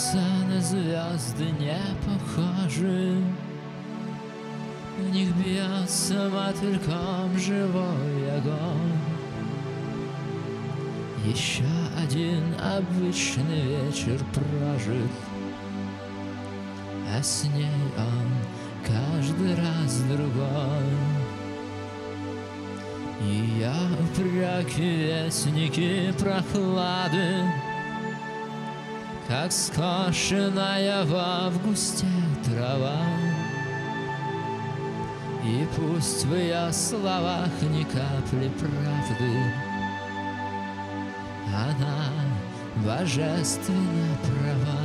солнце на звезды не похожи. В них бьется мотыльком живой огонь. Еще один обычный вечер прожит, а с ней он каждый раз другой. Ее упреки, вестники прохлады, как скошенная в августе трава. И пусть в ее словах ни капли правды, она божественно права.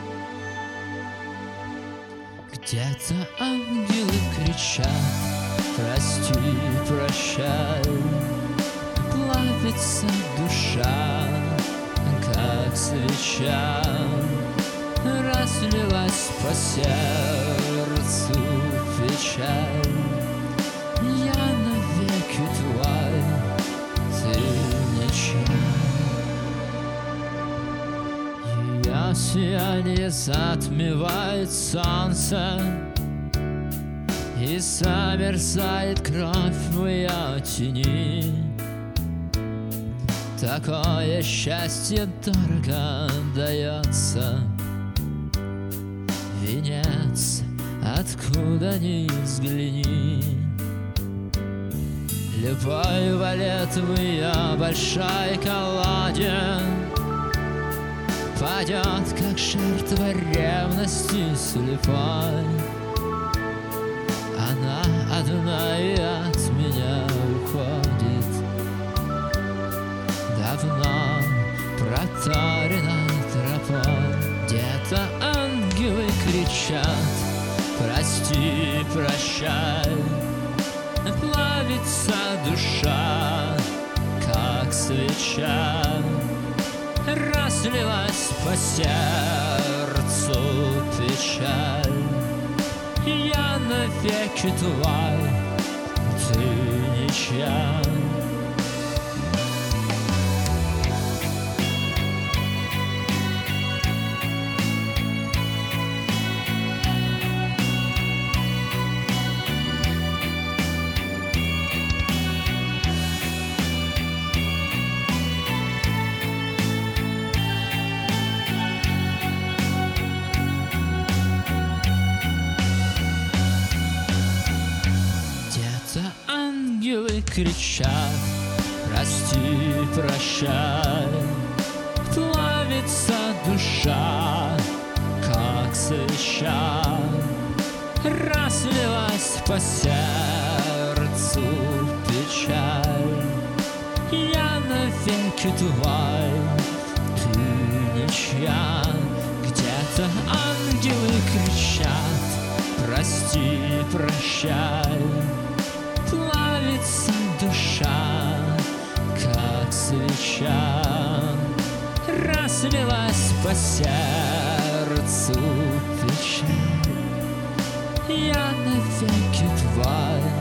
Где-то ангелы кричат: прости, прощай. Плавится душа, как свеча, разлилась по сердцу печаль. Я навеки твой, ты ничья. Ее сияние затмевает солнце, и замерзает кровь в ее тени. Такое счастье дорого дается, венец, откуда ни взгляни. Любой валет в ее большой колоде падет, как жертва ревности слепой. Она одна и от меня уходит, давно проторенной тропой. Где-то ангелы кричат: прости, прощай. Плавится душа, как свеча, разлилась по сердцу печаль. Я навеки твой, ты ничья. Ангелы кричат: прости, прощай. Плавится душа, как свеча, разлилась по сердцу печаль. Я навеки твой, ты ничья. Где-то ангелы кричат: прости, прощай. Плавится душа, как свеча, разлилась по сердцу печаль. Я навеки твой,